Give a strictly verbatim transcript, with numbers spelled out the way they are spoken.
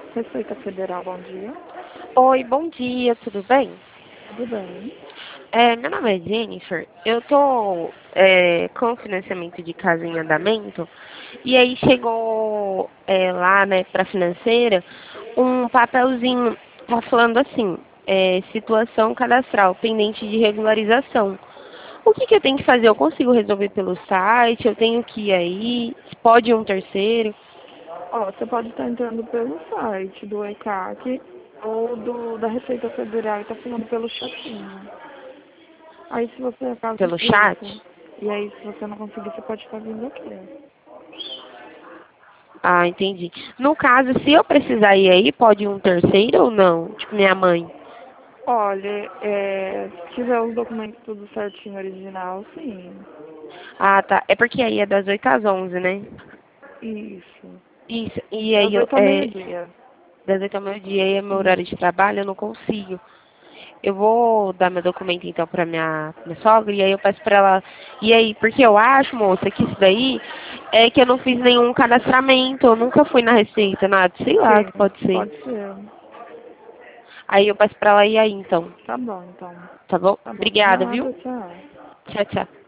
Receita Federal, bom dia. Oi, bom dia, tudo bem? Tudo bem? É, meu nome é Jennifer, eu tô é, com financiamento de casa em andamento e aí chegou é, lá, né, para financeira, um papelzinho, tá falando assim, é, situação cadastral, pendente de regularização. O que que eu tenho que fazer? Eu consigo resolver pelo site? Eu tenho que ir aí? Pode um terceiro? Ó, você pode estar entrando pelo site do E C A C ou do, da Receita Federal e tá falando pelo chatinho. Aí se você acaso Pelo chat? isso, e aí se você não conseguir, você pode estar vindo aqui. Ah, entendi. No caso, se eu precisar ir aí, pode um terceiro ou não? Tipo, minha mãe. Olha, é, se tiver os documentos tudo certinho, original, sim. Ah, tá. É porque aí é das oito às onze, né? Isso. Isso. E Das aí, eu, oito ao é, meio-dia. das oito ao meio-dia, aí é meu horário de Isso. trabalho, eu não consigo. Eu vou dar meu documento, então, pra minha, minha sogra, e aí eu peço pra ela... E aí, porque eu acho, moça, que isso daí é que eu não fiz nenhum cadastramento, eu nunca fui na Receita, nada. Sei lá, que Sim, pode ser. pode ser. Aí eu peço pra ela ir aí, então. Tá bom, então. Tá bom? Tá bom, de Obrigada, viu? nada, tchau. Tchau, tchau.